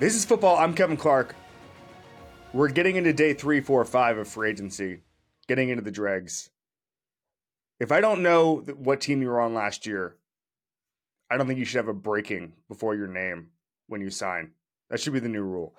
This is football. I'm Kevin Clark. We're getting into day 3, 4, 5 of free agency, getting into the dregs. If I don't know what team you were on last year, I don't think you should have a breaking before your name when you sign. That should be the new rule.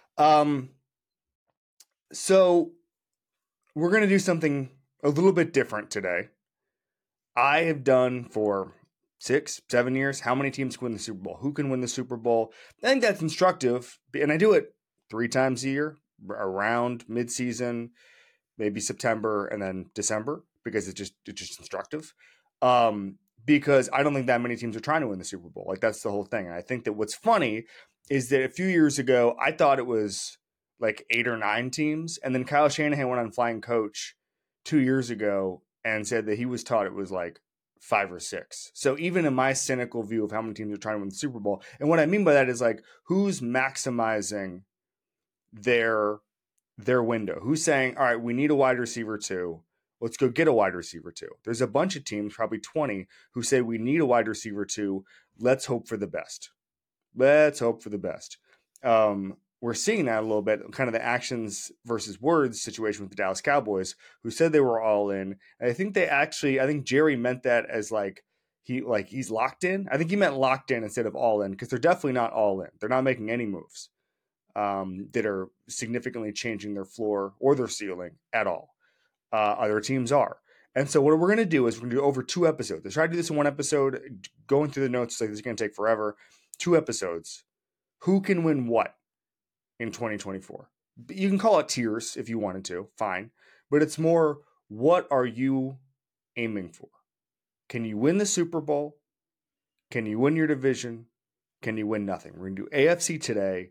So we're going to do something a little bit different today. I have done for 6, 7 years. How many teams can win the Super Bowl? Who can win the Super Bowl? I think that's instructive. And I do it 3 times a year, around midseason, maybe September and then December, because it's just instructive. Because I don't think that many teams are trying to win the Super Bowl. Like, that's the whole thing. And I think that what's funny is that a few years ago, I thought it was like 8 or 9 teams. And then Kyle Shanahan went on Flying Coach 2 years ago and said that he was taught it was like 5 or 6. So even in my cynical view of how many teams are trying to win the Super Bowl, and what I mean by that is like, who's maximizing their window? Who's saying, all right, we need a wide receiver too. Let's go get a wide receiver too. There's a bunch of teams, probably 20, who say we need a wide receiver too. Let's hope for the best. Let's hope for the best. We're seeing that a little bit, kind of the actions versus words situation with the Dallas Cowboys, who said they were all in. And I think Jerry meant that as he's locked in. I think he meant locked in instead of all in, because they're definitely not all in. They're not making any moves that are significantly changing their floor or their ceiling at all. Other teams are. And so what we're going to do is we're going to do over 2 episodes. Let's try to do this in 1 episode. Going through the notes, like, this is going to take forever. 2 episodes. Who can win what in 2024? You can call it tiers if you wanted to. Fine. But it's more, what are you aiming for? Can you win the Super Bowl? Can you win your division? Can you win nothing? We're going to do AFC today,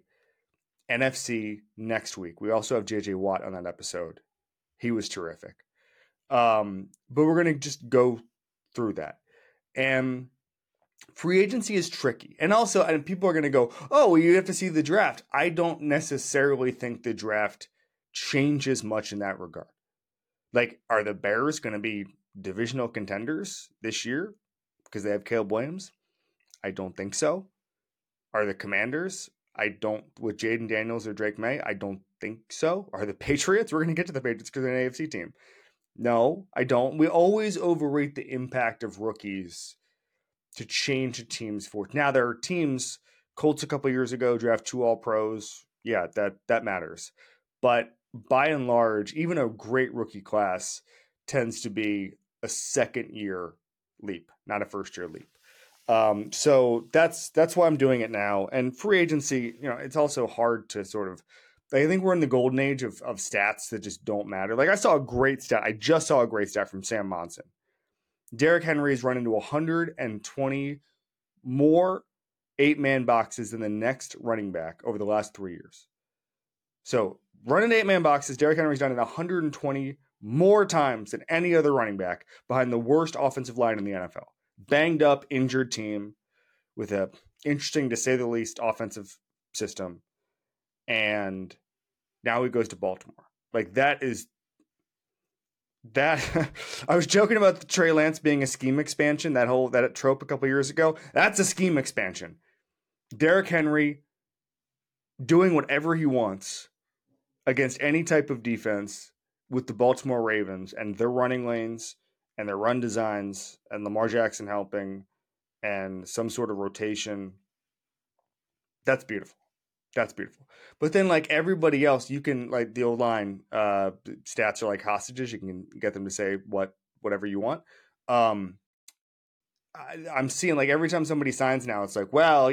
NFC next week. We also have JJ Watt on that episode. He was terrific. But we're going to just go through that. And free agency is tricky. And people are going to go, oh, well, you have to see the draft. I don't necessarily think the draft changes much in that regard. Like, are the Bears going to be divisional contenders this year because they have Caleb Williams? I don't think so. Are the Commanders? With Jaden Daniels or Drake May, I don't think so. Are the Patriots? We're going to get to the Patriots because they're an AFC team. No, I don't. We always overrate the impact of rookies to change a team's fortune. Now, there are teams, Colts a couple years ago, draft 2 All-Pros. Yeah, that matters. But by and large, even a great rookie class tends to be a second-year leap, not a first-year leap. So that's why I'm doing it now. And free agency, it's also hard to sort of, I think we're in the golden age of stats that just don't matter. Like, I just saw a great stat from Sam Monson. Derrick Henry has run into 120 more 8-man boxes than the next running back over the last 3 years. So running 8-man boxes, Derrick Henry's done it 120 more times than any other running back behind the worst offensive line in the NFL. Banged up, injured team with a interesting, to say the least, offensive system. And now he goes to Baltimore. Like, that I was joking about the Trey Lance being a scheme expansion, that trope a couple years ago. That's a scheme expansion. Derrick Henry doing whatever he wants against any type of defense with the Baltimore Ravens and their running lanes and their run designs and Lamar Jackson helping and some sort of rotation. That's beautiful. That's beautiful. But then, like everybody else, you can, like the old line, stats are like hostages. You can get them to say whatever you want. I'm seeing, like, every time somebody signs now, it's like, well,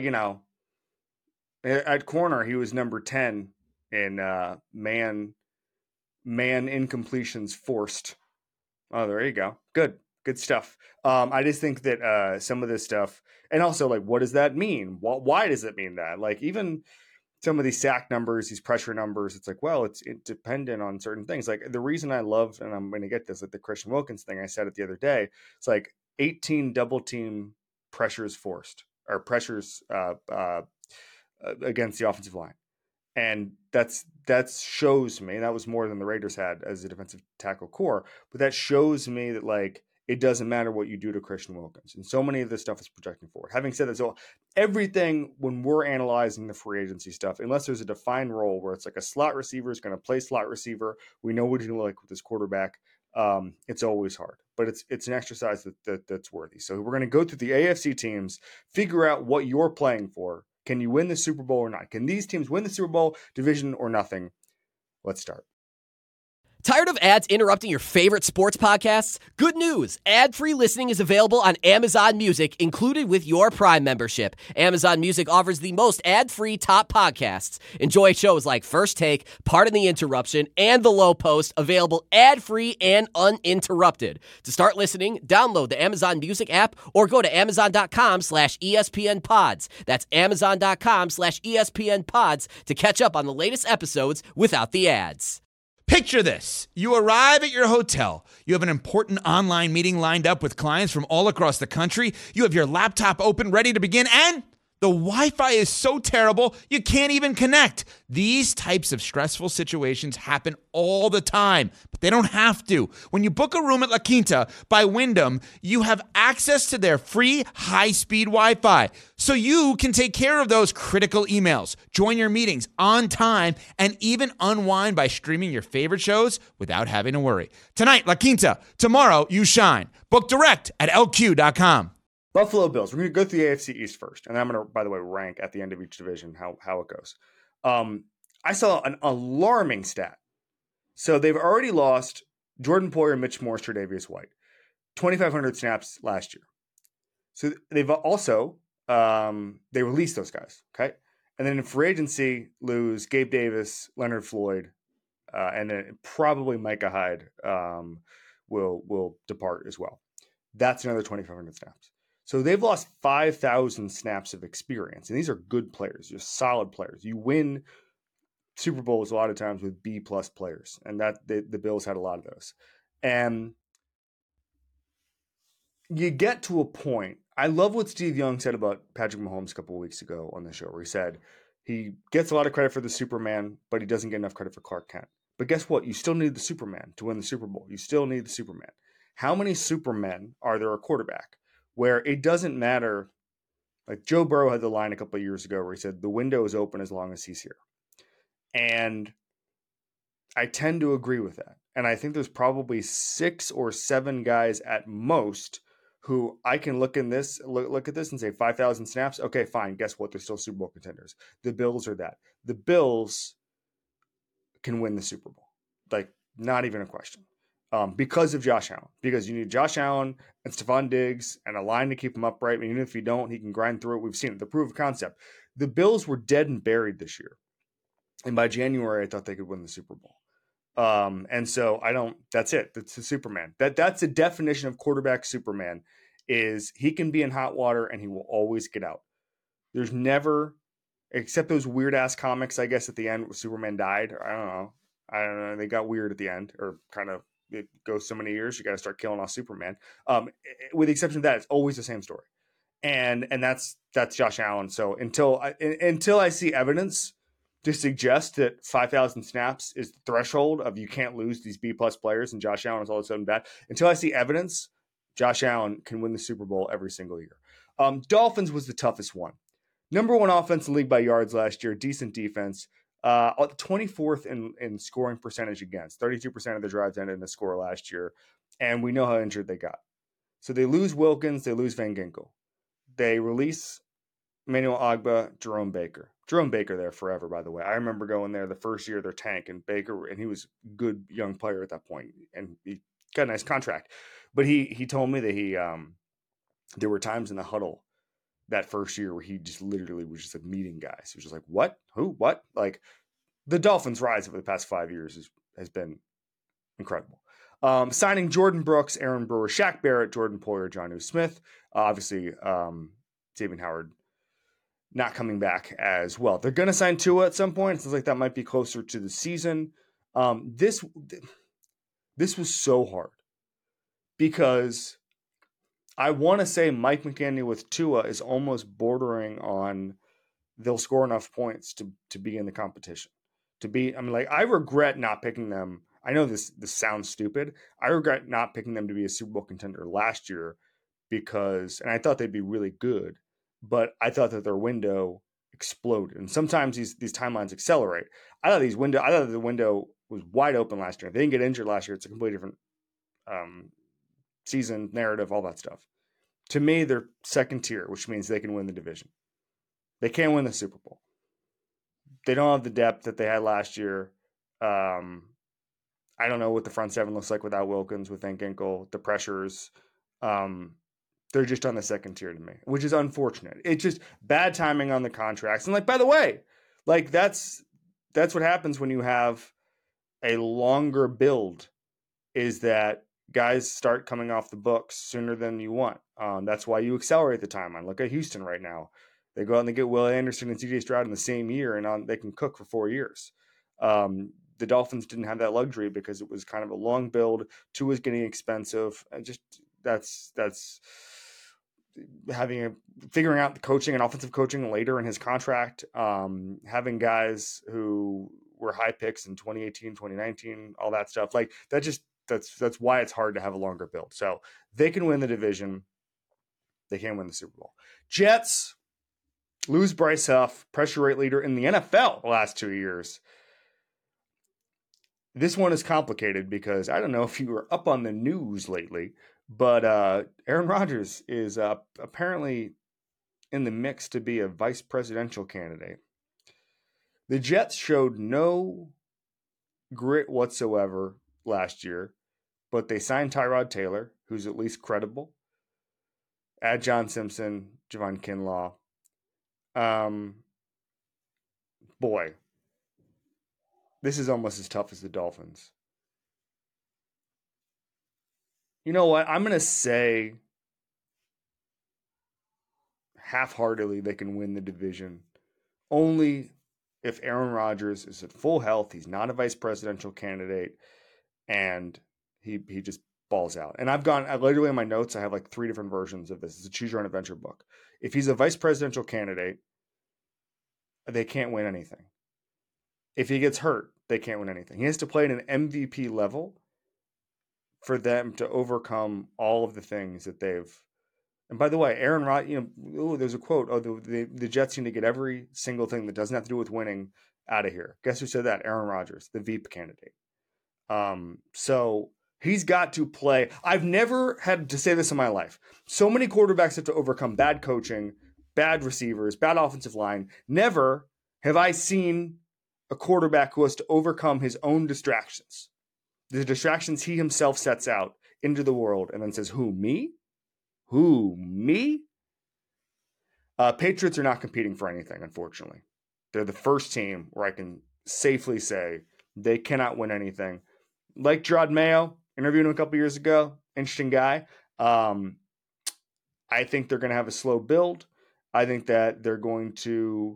at corner, he was number 10 in man incompletions forced. Oh, there you go. Good stuff. I just think that some of this stuff, and also, like, what does that mean? Why does it mean that? Like, even some of these sack numbers, these pressure numbers, it's like, well, it's dependent on certain things. Like, the reason I love, and I'm going to get this, like the Christian Wilkins thing, I said it the other day, it's like 18 double team pressures forced, or pressures against the offensive line. And that shows me, that was more than the Raiders had as a defensive tackle core, but that shows me that, like, it doesn't matter what you do to Christian Wilkins. And so many of this stuff is projecting forward. Having said that, so everything when we're analyzing the free agency stuff, unless there's a defined role where it's like a slot receiver is going to play slot receiver, we know what he's going to like with his quarterback. It's always hard, but it's an exercise that's worthy. So we're going to go through the AFC teams, figure out what you're playing for. Can you win the Super Bowl or not? Can these teams win the Super Bowl, division, or nothing? Let's start. Tired of ads interrupting your favorite sports podcasts? Good news! Ad-free listening is available on Amazon Music, included with your Prime membership. Amazon Music offers the most ad-free top podcasts. Enjoy shows like First Take, Pardon the Interruption, and The Low Post, available ad-free and uninterrupted. To start listening, download the Amazon Music app or go to amazon.com/ESPN Pods. That's amazon.com/ESPN Pods to catch up on the latest episodes without the ads. Picture this. You arrive at your hotel. You have an important online meeting lined up with clients from all across the country. You have your laptop open, ready to begin, and the Wi-Fi is so terrible, you can't even connect. These types of stressful situations happen all the time, but they don't have to. When you book a room at La Quinta by Wyndham, you have access to their free high-speed Wi-Fi, so you can take care of those critical emails, join your meetings on time, and even unwind by streaming your favorite shows without having to worry. Tonight, La Quinta. Tomorrow, you shine. Book direct at lq.com. Buffalo Bills. We're going to go through the AFC East first, and I'm going to, by the way, rank at the end of each division how it goes. I saw an alarming stat. So they've already lost Jordan Poyer, Mitch Morse, Tre'Davious White, 2,500 snaps last year. So they've also they released those guys, okay, and then in free agency lose Gabe Davis, Leonard Floyd, and then probably Micah Hyde will depart as well. That's another 2,500 snaps. So they've lost 5,000 snaps of experience. And these are good players. You're solid players. You win Super Bowls a lot of times with B-plus players. And that the Bills had a lot of those. And you get to a point. I love what Steve Young said about Patrick Mahomes a couple of weeks ago on the show, where he said he gets a lot of credit for the Superman, but he doesn't get enough credit for Clark Kent. But guess what? You still need the Superman to win the Super Bowl. You still need the Superman. How many Supermen are there a quarterback? Where it doesn't matter, like Joe Burrow had the line a couple of years ago where he said, the window is open as long as he's here. And I tend to agree with that. And I think there's probably 6 or 7 guys at most who I can look at this and say 5,000 snaps. Okay, fine. Guess what? They're still Super Bowl contenders. The Bills are that. The Bills can win the Super Bowl. Like, not even a question. Because of Josh Allen. Because you need Josh Allen and Stephon Diggs and a line to keep him upright. And even if you don't, he can grind through it. We've seen it. The proof of concept. The Bills were dead and buried this year. And by January, I thought they could win the Super Bowl. And so that's it. That's the Superman. That's the definition of quarterback Superman, is he can be in hot water and he will always get out. There's never, except those weird ass comics, I guess, at the end where Superman died. Or I don't know. They got weird at the end, or kind of, it goes so many years, you got to start killing off Superman. With the exception of that, it's always the same story. And that's Josh Allen. So until I see evidence to suggest that 5,000 snaps is the threshold of you can't lose these B-plus players and Josh Allen is all of a sudden bad, until I see evidence, Josh Allen can win the Super Bowl every single year. Dolphins was the toughest one. Number 1 offense in the league by yards last year, decent defense. 24th in scoring percentage against. 32% of the drives ended in a score last year. And we know how injured they got. So they lose Wilkins, they lose Van Ginkel. They release Emmanuel Ogbah, Jerome Baker. Jerome Baker there forever, by the way. I remember going there the first year of their tank, and Baker, and he was a good young player at that point, and he got a nice contract. But he told me that there were times in the huddle that first year where he just literally was just like meeting guys. He was just like, what? Who? What? Like, the Dolphins' rise over the past 5 years has been incredible. Signing Jordan Brooks, Aaron Brewer, Shaq Barrett, Jordan Poyer, Jonnu Smith. Obviously, Xavier Howard not coming back as well. They're going to sign Tua at some point. It sounds like that might be closer to the season. This was so hard because I want to say Mike McDaniel with Tua is almost bordering on they'll score enough points to be in the competition. I regret not picking them I know this sounds stupid. I regret not picking them to be a Super Bowl contender last year because, and I thought they'd be really good, but I thought that their window exploded. And sometimes these timelines accelerate. I thought the window was wide open last year. If they didn't get injured last year, it's a completely different season, narrative, all that stuff. To me, they're second tier, which means they can win the division. They can't win the Super Bowl. They don't have the depth that they had last year. I don't know what the front seven looks like without Wilkins, with Van Ginkel, the pressures. They're just on the second tier to me, which is unfortunate. It's just bad timing on the contracts. And by the way, that's what happens when you have a longer build, is that guys start coming off the books sooner than you want. That's why you accelerate the timeline. Look at Houston right now. They go out and they get Will Anderson and CJ Stroud in the same year, and they can cook for 4 years. The Dolphins didn't have that luxury because it was kind of a long build. Tua was getting expensive. And just that's figuring out the coaching and offensive coaching later in his contract. Having guys who were high picks in 2018, 2019, all that stuff. That's why it's hard to have a longer build. So they can win the division. They can't win the Super Bowl. Jets lose Bryce Huff, pressure rate leader in the NFL the last 2 years. This one is complicated because I don't know if you were up on the news lately, but Aaron Rodgers is apparently in the mix to be a vice presidential candidate. The Jets showed no grit whatsoever last year, but they signed Tyrod Taylor, who's at least credible. Add John Simpson, Javon Kinlaw. Boy, this is almost as tough as the Dolphins. You know what? I'm going to say half-heartedly they can win the division. Only if Aaron Rodgers is at full health, he's not a vice presidential candidate, and he just balls out. And I literally in my notes, I have 3 different versions of this. It's a Choose Your Own Adventure book. If he's a vice presidential candidate, they can't win anything. If he gets hurt, they can't win anything. He has to play at an MVP level for them to overcome all of the things that they've. And by the way, Aaron Rodgers, there's a quote. The Jets need to get every single thing that doesn't have to do with winning out of here. Guess who said that? Aaron Rodgers, the Veep candidate. So he's got to play. I've never had to say this in my life. So many quarterbacks have to overcome bad coaching, bad receivers, bad offensive line. Never have I seen a quarterback who has to overcome his own distractions. The distractions he himself sets out into the world and then says, who, me? Who, me? Patriots are not competing for anything, unfortunately. They're the first team where I can safely say they cannot win anything. Like Gerard Mayo, interviewed him a couple years ago, interesting guy. I think they're going to have a slow build. I think that they're going to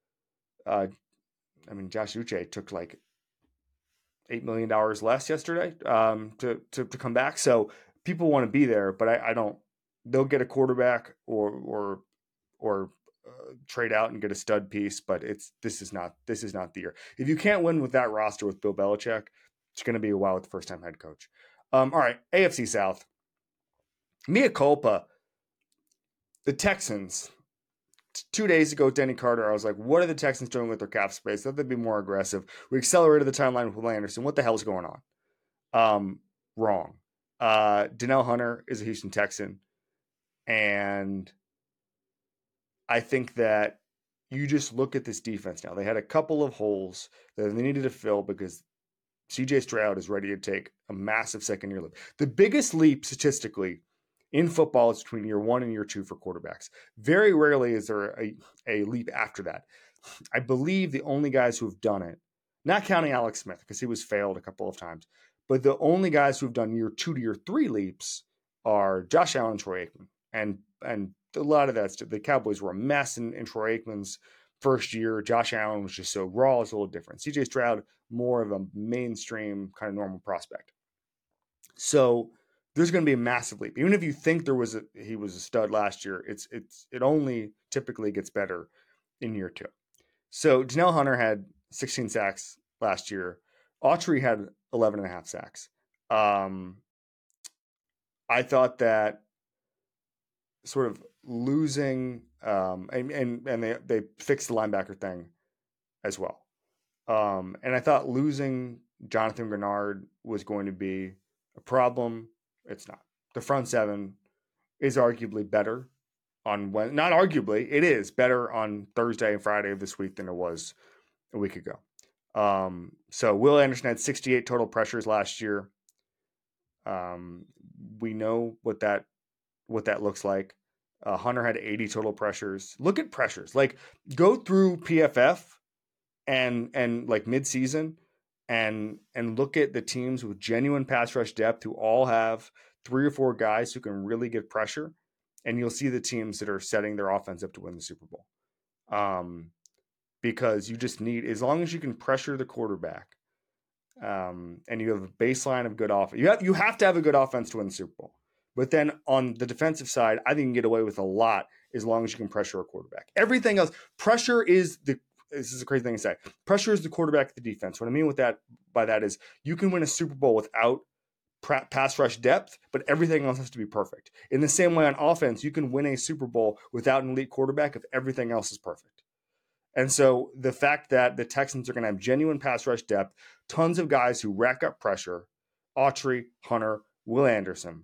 Josh Uche took $8 million less yesterday to come back. So people want to be there, but I don't. They'll get a quarterback or trade out and get a stud piece, but this is not the year. If you can't win with that roster with Bill Belichick, it's going to be a while with the first time head coach. All right, AFC South. Mea culpa. The Texans. 2 days ago, Denny Carter, I was like, what are the Texans doing with their cap space? Thought they'd be more aggressive. We accelerated the timeline with Will Anderson. What the hell is going on? Wrong. Danielle Hunter is a Houston Texan. And I think that you just look at this defense now. They had a couple of holes that they needed to fill because CJ Stroud is ready to take a massive second-year leap. The biggest leap statistically in football is between year 1 and year 2 for quarterbacks. Very rarely is there a leap after that. I believe the only guys who have done it, not counting Alex Smith because he was failed a couple of times, but the only guys who have done year 2 to year 3 leaps are Josh Allen and Troy Aikman. And a lot of that's the Cowboys were a mess in Troy Aikman's first year. Josh Allen was just so raw. It's a little different. CJ Stroud, more of a mainstream kind of normal prospect. So there's going to be a massive leap. Even if you think he was a stud last year, it only typically gets better in year 2. So Danielle Hunter had 16 sacks last year. Autry had 11.5 sacks. I thought that sort of losing, and they fixed the linebacker thing as well. And I thought losing Jonathan Grenard was going to be a problem. It's not. The front seven is arguably better on when, not arguably, it is better on Thursday and Friday of this week than it was a week ago. So Will Anderson had 68 total pressures last year. We know what that looks like. Hunter had 80 total pressures. Look at pressures. Like, go through PFF and like midseason and look at the teams with genuine pass rush depth who all have 3 or 4 guys who can really get pressure, and you'll see the teams that are setting their offense up to win the Super Bowl. Because you just need, as long as you can pressure the quarterback, and you have a baseline of good offense. You have to have a good offense to win the Super Bowl. But then on the defensive side, I think you can get away with a lot as long as you can pressure a quarterback. Everything else, pressure is the, this is a crazy thing to say, pressure is the quarterback of the defense. What I mean by that is you can win a Super Bowl without pass rush depth, but everything else has to be perfect. In the same way on offense, you can win a Super Bowl without an elite quarterback if everything else is perfect. And so the fact that the Texans are going to have genuine pass rush depth, tons of guys who rack up pressure, Autry, Hunter, Will Anderson,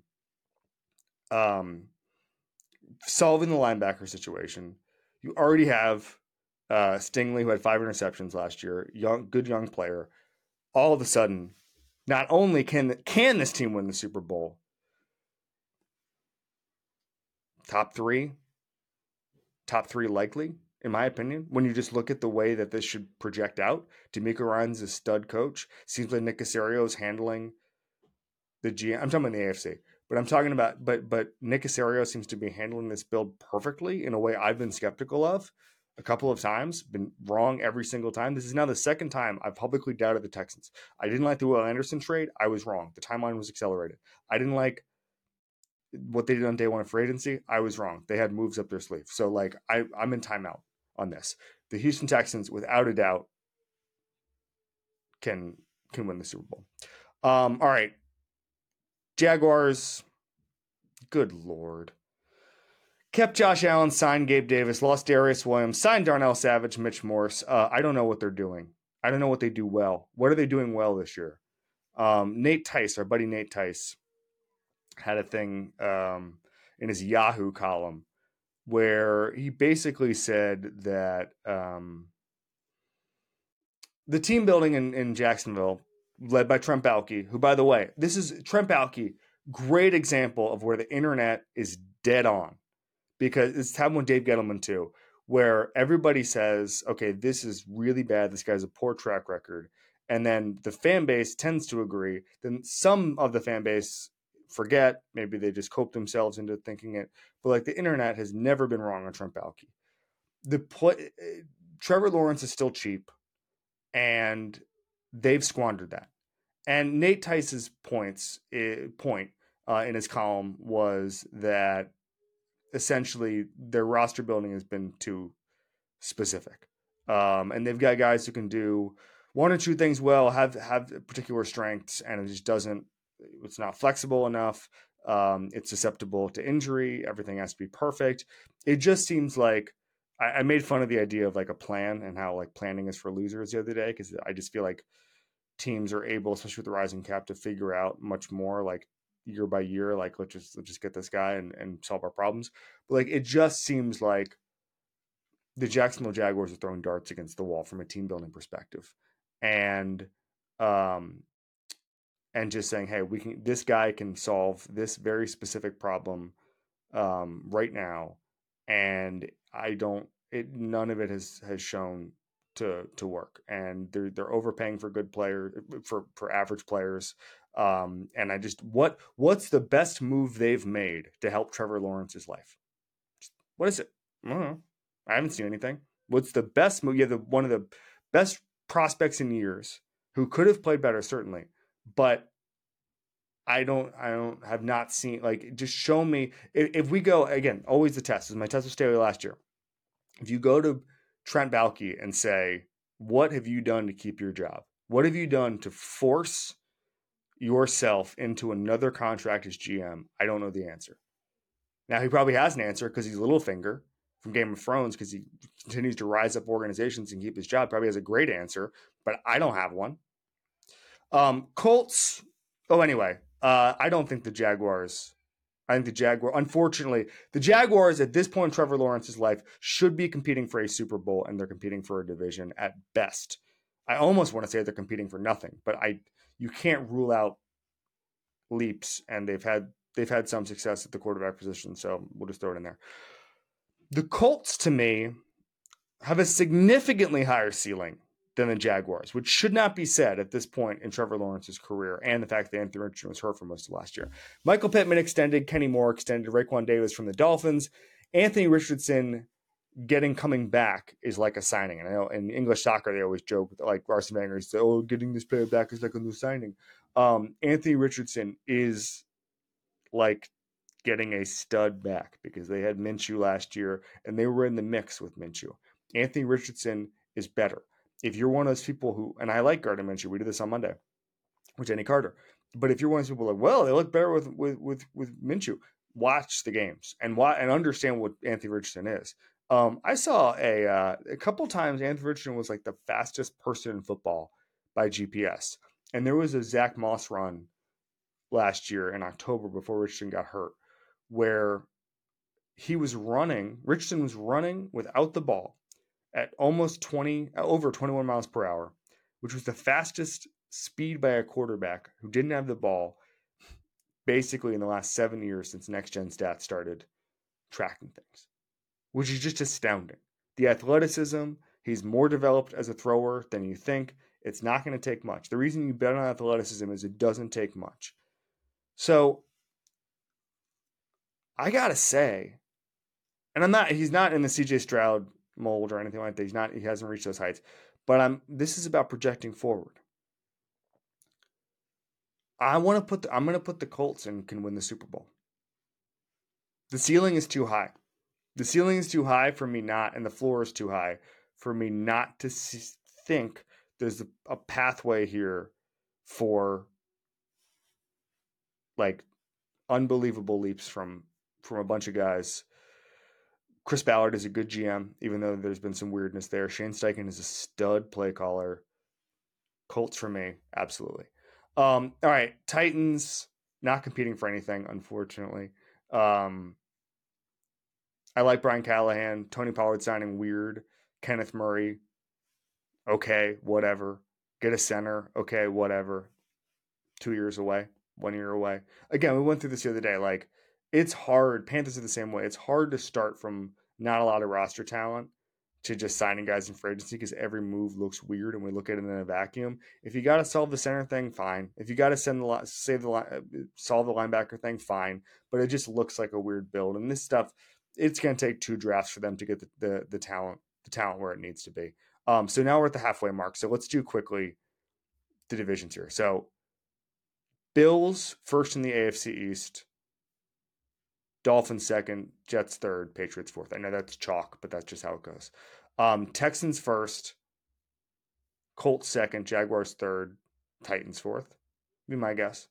solving the linebacker situation. You already have Stingley, who had 5 interceptions last year, good young player. All of a sudden, not only can this team win the Super Bowl, top three likely, in my opinion, when you just look at the way that this should project out. DeMeco Ryans is a stud coach. Seems like Nick Caserio is handling the GM. I'm talking about the AFC. But I'm talking about, but Nick Caserio seems to be handling this build perfectly in a way I've been skeptical of a couple of times, been wrong every single time. This is now the second time I've publicly doubted the Texans. I didn't like the Will Anderson trade. I was wrong. The timeline was accelerated. I didn't like what they did on day one of free agency. I was wrong. They had moves up their sleeve. So like I'm in timeout on this. The Houston Texans, without a doubt, can win the Super Bowl. All right. Jaguars, good Lord. Kept Josh Allen, signed Gabe Davis, lost Darius Williams, signed Darnell Savage, Mitch Morse. I don't know what they're doing. I don't know what they do well. What are they doing well this year? Nate Tice, our buddy Nate Tice, had a thing in his Yahoo column where he basically said that the team building in Jacksonville, led by Trent Baalke, who, by the way, this is Trent Baalke, great example of where the internet is dead on, because it's happened with Dave Gettleman too, where everybody says, okay, this is really bad. This guy's a poor track record. And then the fan base tends to agree. Then some of the fan base forget, maybe they just cope themselves into thinking it. But like, the internet has never been wrong on Trent Baalke. Trevor Lawrence is still cheap, and they've squandered that. And Nate Tice's point in his column was that essentially their roster building has been too specific. And they've got guys who can do one or two things well, have particular strengths, and it just doesn't, it's not flexible enough. It's susceptible to injury. Everything has to be perfect. It just seems like, I made fun of the idea of like a plan and how like planning is for losers the other day, because I just feel like teams are able, especially with the rising cap, to figure out much more like year by year, like let's just get this guy and solve our problems. But like, it just seems like the Jacksonville Jaguars are throwing darts against the wall from a team building perspective, and just saying, hey, this guy can solve this very specific problem right now, and none of it has shown to work, and they're overpaying for good players, for average players. And I just, what's the best move they've made to help Trevor Lawrence's life? What is it? I don't know. I haven't seen anything. What's the best move? You have one of the best prospects in years who could have played better, certainly, but I have not seen, like, just show me. If we go, again, always the test, is my test with Staley last year. If you go to Trent Baalke and say, what have you done to keep your job? What have you done to force yourself into another contract as GM? I don't know the answer. Now, he probably has an answer because he's Littlefinger from Game of Thrones, because he continues to rise up organizations and keep his job. Probably has a great answer, but I don't have one. Colts. Anyway, I don't think the Jaguars. Unfortunately, the Jaguars at this point in Trevor Lawrence's life should be competing for a Super Bowl, and they're competing for a division at best. I almost want to say they're competing for nothing, but you can't rule out leaps, and they've had some success at the quarterback position, so we'll just throw it in there. The Colts, to me, have a significantly higher ceiling than the Jaguars, which should not be said at this point in Trevor Lawrence's career, and the fact that Anthony Richardson was hurt for most of last year. Michael Pittman extended, Kenny Moore extended, Raekwon Davis from the Dolphins. Anthony Richardson coming back is like a signing. And I know in English soccer, they always joke, like Arsene Wenger says, getting this player back is like a new signing. Anthony Richardson is like getting a stud back, because they had Minshew last year and they were in the mix with Minshew. Anthony Richardson is better. If you're one of those people who, and I like Gardner Minshew, we did this on Monday with Jenny Carter, but if you're one of those people like, well, they look better with Minshew, watch the games and understand what Anthony Richardson is. I saw a couple times Anthony Richardson was like the fastest person in football by GPS, and there was a Zach Moss run last year in October before Richardson got hurt, where Richardson was running without the ball at almost over 21 miles per hour, which was the fastest speed by a quarterback who didn't have the ball basically in the last 7 years since Next Gen Stats started tracking things, which is just astounding. The athleticism, he's more developed as a thrower than you think. It's not going to take much. The reason you bet on athleticism is it doesn't take much. So I got to say, and he's not in the CJ Stroud mold or anything like that. He hasn't reached those heights, but this is about projecting forward. I'm going to put the Colts and can win the Super Bowl. The ceiling is too high. The ceiling is too high for me and the floor is too high for me not to think there's a pathway here for like unbelievable leaps from a bunch of guys. Chris Ballard is a good GM, even though there's been some weirdness there. Shane Steichen is a stud play caller. Colts for me, absolutely. All right, Titans not competing for anything, unfortunately. I like Brian Callahan. Tony Pollard signing weird. Kenneth Murray, okay, whatever. Get a center, okay, whatever. 2 years away, 1 year away. Again, we went through this the other day. Like, it's hard. Panthers are the same way. It's hard to start from not a lot of roster talent to just signing guys in free agency, because every move looks weird and we look at it in a vacuum. If you got to solve the center thing, fine. If you got to solve the linebacker thing, fine. But it just looks like a weird build. And this stuff, it's going to take 2 drafts for them to get the talent where it needs to be. So now we're at the halfway mark. So let's do quickly the divisions here. So Bills first in the AFC East. Dolphins second, Jets third, Patriots fourth. I know that's chalk, but that's just how it goes. Texans first, Colts second, Jaguars third, Titans fourth. Be my guess.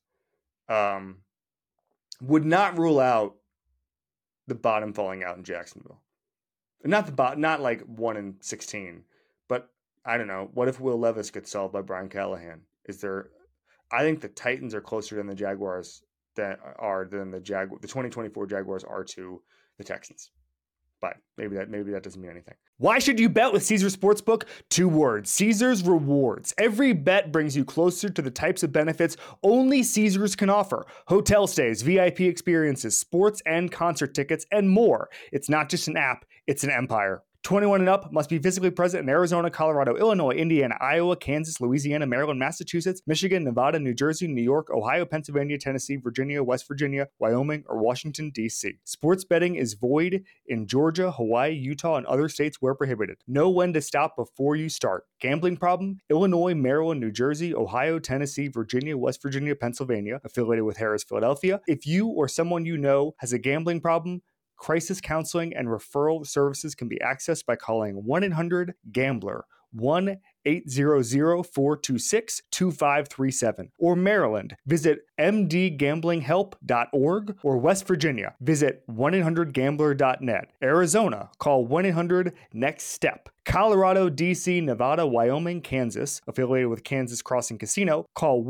Would not rule out the bottom falling out in Jacksonville. Not like 1-16, but I don't know. What if Will Levis gets solved by Brian Callahan? I think the Titans are closer than the Jaguars the 2024 Jaguars are to the Texans. But maybe that doesn't mean anything. Why should you bet with Caesars Sportsbook? 2 words: Caesars Rewards. Every bet brings you closer to the types of benefits only Caesars can offer. Hotel stays, VIP experiences, sports and concert tickets, and more. It's not just an app, it's an empire. 21 and up, must be physically present in Arizona, Colorado, Illinois, Indiana, Iowa, Kansas, Louisiana, Maryland, Massachusetts, Michigan, Nevada, New Jersey, New York, Ohio, Pennsylvania, Tennessee, Virginia, West Virginia, Wyoming, or Washington, D.C. Sports betting is void in Georgia, Hawaii, Utah, and other states where prohibited. Know when to stop before you start. Gambling problem? Illinois, Maryland, New Jersey, Ohio, Tennessee, Virginia, West Virginia, Pennsylvania, affiliated with Harris, Philadelphia. If you or someone you know has a gambling problem, crisis counseling and referral services can be accessed by calling 1-800-GAMBLER, 800-426-2537. Or Maryland, visit mdgamblinghelp.org. Or West Virginia, visit 1-800-GAMBLER.net. Arizona, call 1-800-NEXT-STEP. Colorado, DC, Nevada, Wyoming, Kansas, affiliated with Kansas Crossing Casino, call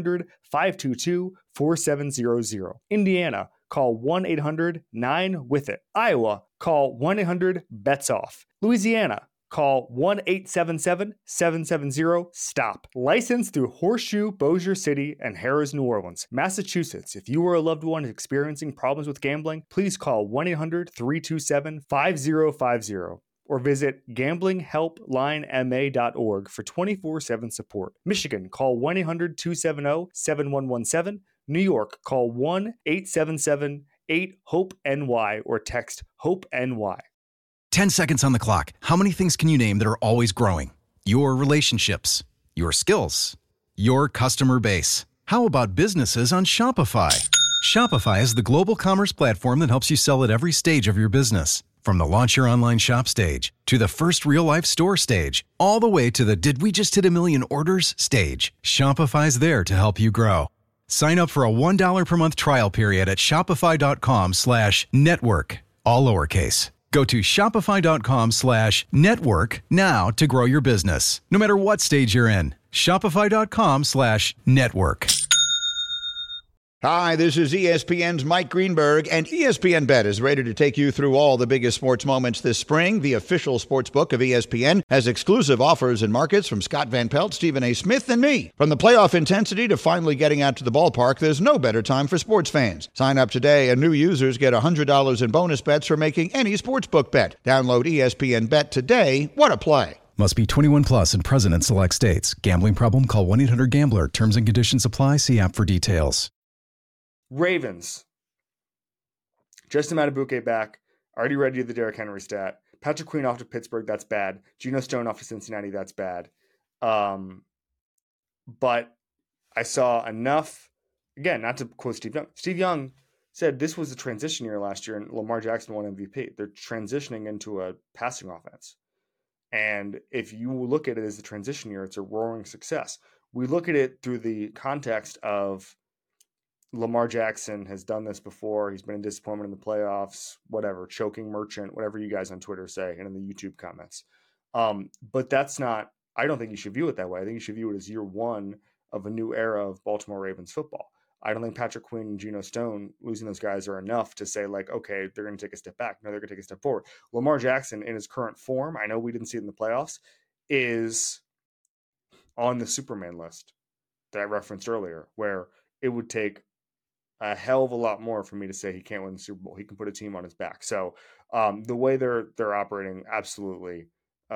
1-800-522-4700. Indiana, call 1-800-9-WITH-IT. Iowa, call 1-800-BETS-OFF. Louisiana, call 1-877-770-STOP. Licensed through Horseshoe, Bossier City, and Harrah's, New Orleans. Massachusetts, if you or a loved one is experiencing problems with gambling, please call 1-800-327-5050. Or visit gamblinghelplinema.org for 24/7 support. Michigan, call 1-800-270-7117. New York, call 1-877-8-HOPE-NY or text HOPE-NY. 10 seconds on the clock. How many things can you name that are always growing? Your relationships, your skills, your customer base. How about businesses on Shopify? Shopify is the global commerce platform that helps you sell at every stage of your business. From the launch your online shop stage, to the first real-life store stage, all the way to the did we just hit a million orders stage, Shopify's there to help you grow. Sign up for a $1 per month trial period at shopify.com/network, all lowercase. Go to shopify.com/network now to grow your business, no matter what stage you're in. Shopify.com/network. Hi, this is ESPN's Mike Greenberg, and ESPN Bet is ready to take you through all the biggest sports moments this spring. The official sports book of ESPN has exclusive offers and markets from Scott Van Pelt, Stephen A. Smith, and me. From the playoff intensity to finally getting out to the ballpark, there's no better time for sports fans. Sign up today, and new users get $100 in bonus bets for making any sportsbook bet. Download ESPN Bet today. What a play. Must be 21 plus and present in select states. Gambling problem? Call 1-800-GAMBLER. Terms and conditions apply. See app for details. Ravens. Justin Madubuike back. Already ready to the Derrick Henry stat. Patrick Queen off to Pittsburgh. That's bad. Geno Stone off to Cincinnati. That's bad. But I saw enough. Again, not to quote Steve Young. Steve Young said this was a transition year last year, and Lamar Jackson won MVP. They're transitioning into a passing offense. And if you look at it as a transition year, it's a roaring success. We look at it through the context of Lamar Jackson has done this before. He's been in disappointment in the playoffs, whatever, choking merchant, whatever you guys on Twitter say and in the YouTube comments. But that's not, I don't think you should view it that way. I think you should view it as year one of a new era of Baltimore Ravens football. I don't think Patrick Queen and Geno Stone, losing those guys, are enough to say, like, okay, they're going to take a step back. No, they're going to take a step forward. Lamar Jackson, in his current form, I know we didn't see it in the playoffs, is on the Superman list that I referenced earlier, where it would take a hell of a lot more for me to say he can't win the Super Bowl. He can put a team on his back. So the way they're operating, absolutely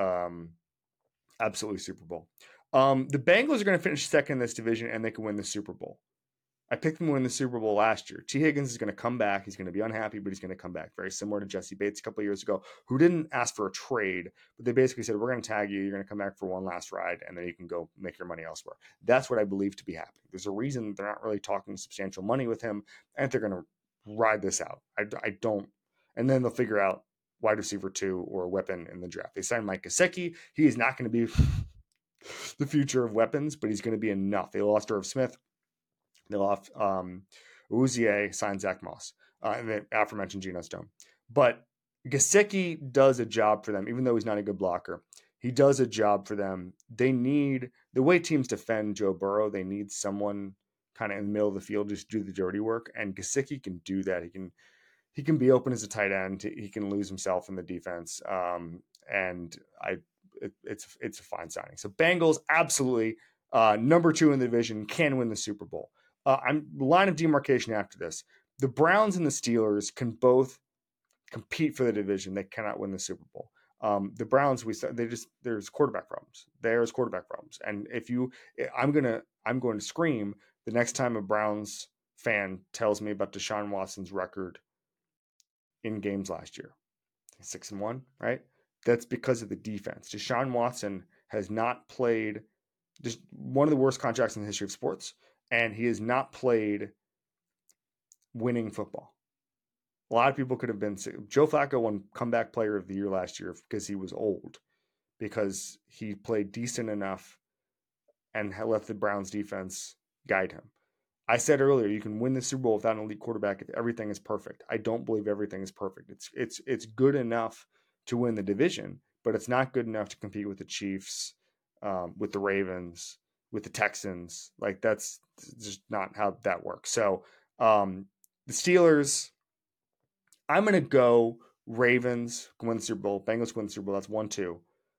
Super Bowl. The Bengals are going to finish second in this division, and they can win the Super Bowl. I picked them to win the Super Bowl last year. T. Higgins is going to come back. He's going to be unhappy, but he's going to come back. Very similar to Jesse Bates a couple of years ago, who didn't ask for a trade, but they basically said, we're going to tag you. You're going to come back for one last ride, and then you can go make your money elsewhere. That's what I believe to be happening. There's a reason they're not really talking substantial money with him, and they're going to ride this out. I don't. And then they'll figure out wide receiver 2 or a weapon in the draft. They signed Mike Gesicki. He is not going to be the future of weapons, but he's going to be enough. They lost Irv Smith. They lost Uzier, signed Zach Moss, and the aforementioned Geno Stone. But Gesicki does a job for them, even though he's not a good blocker. He does a job for them. They need, the way teams defend Joe Burrow, they need someone kind of in the middle of the field just do the dirty work, and Gesicki can do that. He can be open as a tight end. He can lose himself in the defense, and it's a fine signing. So Bengals, absolutely, number 2 in the division, can win the Super Bowl. Line of demarcation after this. The Browns and the Steelers can both compete for the division. They cannot win the Super Bowl. The Browns, there's quarterback problems. There's quarterback problems. And I'm going to scream the next time a Browns fan tells me about Deshaun Watson's record in games last year. 6-1, right? That's because of the defense. Deshaun Watson has not played just one of the worst contracts in the history of sports. And he has not played winning football. A lot of people could have been. Joe Flacco won comeback player of the year last year because he was old. because he played decent enough and let the Browns defense guide him. I said earlier, you can win the Super Bowl without an elite quarterback if everything is perfect. I don't believe everything is perfect. It's good enough to win the division, but it's not good enough to compete with the Chiefs, with the Ravens, with the Texans. Like, that's just not how that works. So the Steelers, I'm going to go Ravens win the Super Bowl, Bengals win the Super Bowl. That's 1-2.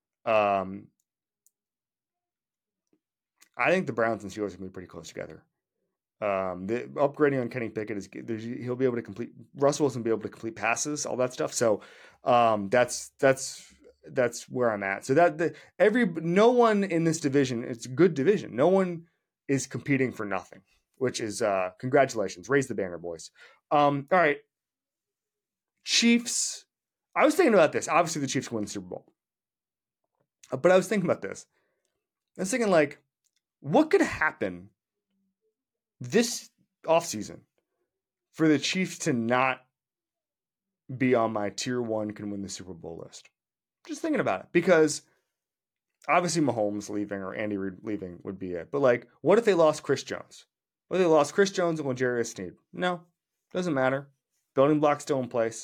I think the Browns and Steelers are going to be pretty close together. The upgrading on Kenny Pickett is good. He'll be able to complete. Russell Wilson will be able to complete passes, all that stuff. So that's where I'm at. So no one in this division. It's a good division. No one is competing for nothing, which is congratulations. Raise the banner, boys. All right, Chiefs. I was thinking about this. Obviously, the Chiefs can win the Super Bowl, but I was thinking about this. I was thinking, like, what could happen this offseason for the Chiefs to not be on my tier 1 can win the Super Bowl list? Just thinking about it, because obviously Mahomes leaving or Andy Reid leaving would be it. But, like, what if they lost Chris Jones? What if they lost Chris Jones and L'Jarius Sneed? No, doesn't matter. Building block's still in place.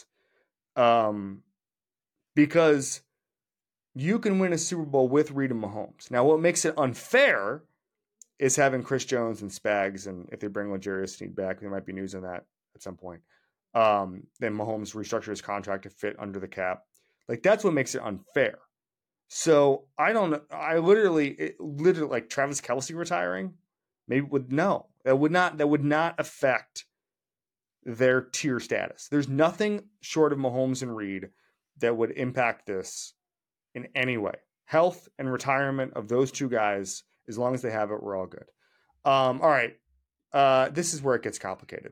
Because you can win a Super Bowl with Reid and Mahomes. Now, what makes it unfair is having Chris Jones and Spags, and if they bring L'Jarius Sneed back, there might be news on that at some point. Then Mahomes restructure his contract to fit under the cap. Like, that's what makes it unfair. So I literally like Travis Kelce retiring, maybe that would not affect their tier status. There's nothing short of Mahomes and Reid that would impact this in any way. Health and retirement of those two guys, as long as they have it, we're all good. All right. This is where it gets complicated.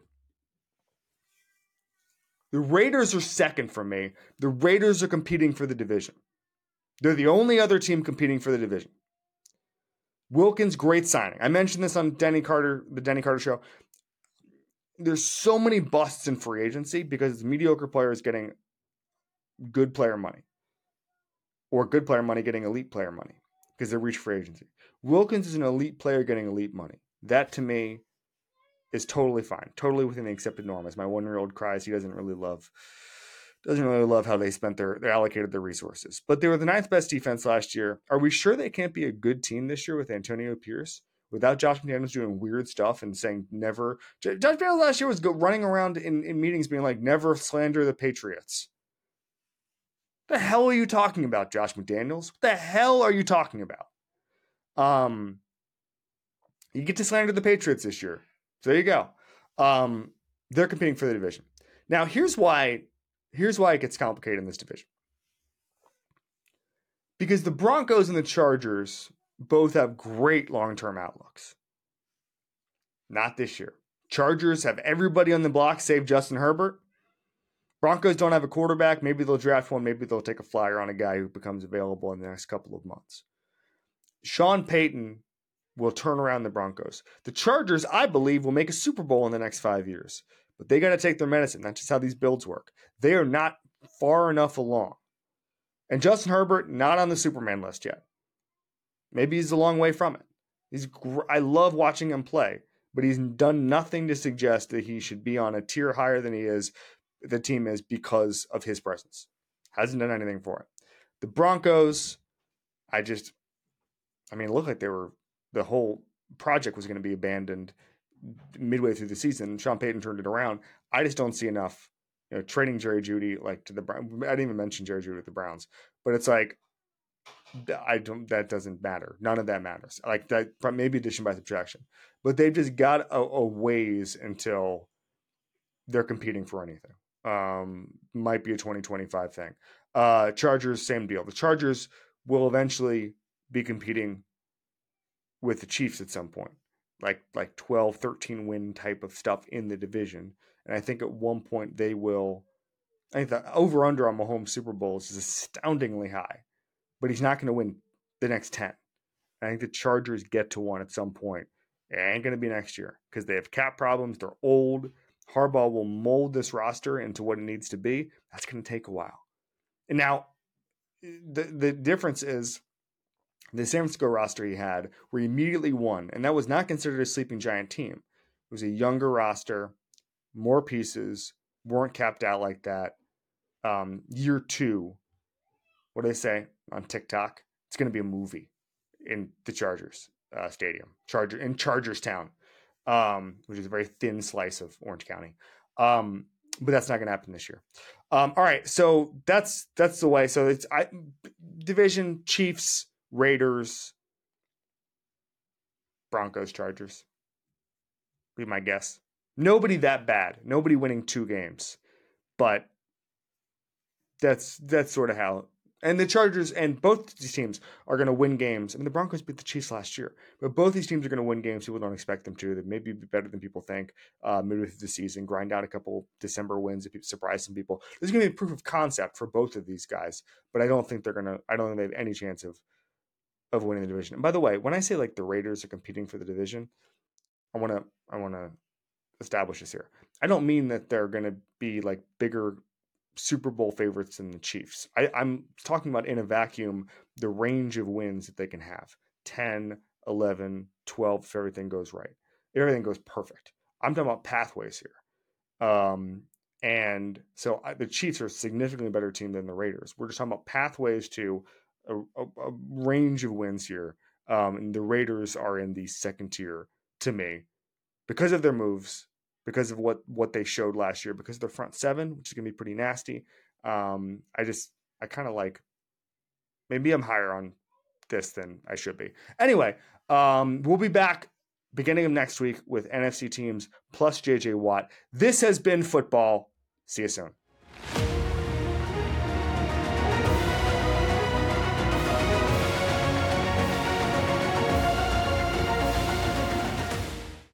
The Raiders are second for me. The Raiders are competing for the division. They're the only other team competing for the division. Wilkins, great signing. I mentioned this on the Denny Carter show. There's so many busts in free agency because mediocre players getting good player money, or good player money getting elite player money because they reach free agency. Wilkins is an elite player getting elite money. That, to me, is totally fine, totally within the accepted norm. As my 1-year-old cries, he doesn't really love how they spent they allocated their resources. But they were the 9th best defense last year. Are we sure they can't be a good team this year with Antonio Pierce, without Josh McDaniels doing weird stuff and saying never? Josh McDaniels last year was running around in meetings being like, never slander the Patriots. The hell are you talking about, Josh McDaniels? What the hell are you talking about? You get to slander the Patriots this year. So there you go. They're competing for the division. Now, here's why it gets complicated in this division. Because the Broncos and the Chargers both have great long-term outlooks. Not this year. Chargers have everybody on the block save Justin Herbert. Broncos don't have a quarterback. Maybe they'll draft one. Maybe they'll take a flyer on a guy who becomes available in the next couple of months. Sean Payton will turn around the Broncos. The Chargers, I believe, will make a Super Bowl in the next 5 years. But they got to take their medicine. That's just how these builds work. They are not far enough along. And Justin Herbert, not on the Superman list yet. Maybe he's a long way from it. I love watching him play, but he's done nothing to suggest that he should be on a tier higher than the team is because of his presence. Hasn't done anything for it. The Broncos, it looked like the whole project was going to be abandoned midway through the season. Sean Payton turned it around. I just don't see enough, trading Jerry Jeudy to the Browns. I didn't even mention Jerry Jeudy with the Browns, but it's like, that doesn't matter. None of that matters. Like that, maybe addition by subtraction, but they've just got a ways until they're competing for anything. Might be a 2025 thing. Chargers, same deal. The Chargers will eventually be competing with the Chiefs at some point, like 12, 13 win type of stuff in the division. And I think at one point they will. I think the over-under on Mahomes Super Bowls is astoundingly high, but he's not going to win the next 10. I think the Chargers get to one at some point. It ain't going to be next year because they have cap problems. They're old. Harbaugh will mold this roster into what it needs to be. That's going to take a while. And now, the difference is the San Francisco roster he had, where he immediately won, and that was not considered a sleeping giant team. It was a younger roster, more pieces, weren't capped out like that. Year 2, what do they say on TikTok? It's going to be a movie in the Chargers stadium, in Chargerstown, which is a very thin slice of Orange County. But that's not going to happen this year. All right, so that's the way. So it's division: Chiefs, Raiders, Broncos, Chargers. Be my guess. Nobody that bad. Nobody winning 2 games, but that's sort of how. And the Chargers and both these teams are going to win games. I mean, the Broncos beat the Chiefs last year, but both these teams are going to win games people don't expect them to. They may be better than people think midway through the season, grind out a couple December wins if surprise some people. There's going to be a proof of concept for both of these guys, but I don't think they have any chance of winning the division. And by the way, when I say like the Raiders are competing for the division, I want to establish this here. I don't mean that they're going to be like bigger Super Bowl favorites than the Chiefs. I'm talking about in a vacuum, the range of wins that they can have. 10, 11, 12, if everything goes right. If everything goes perfect. I'm talking about pathways here. And so the Chiefs are a significantly better team than the Raiders. We're just talking about pathways to a range of wins here. And the Raiders are in the second tier to me because of their moves, because of what they showed last year, because of their front 7, which is going to be pretty nasty. I kind of like, maybe I'm higher on this than I should be. Anyway, we'll be back beginning of next week with NFC teams plus JJ Watt. This has been football. See you soon.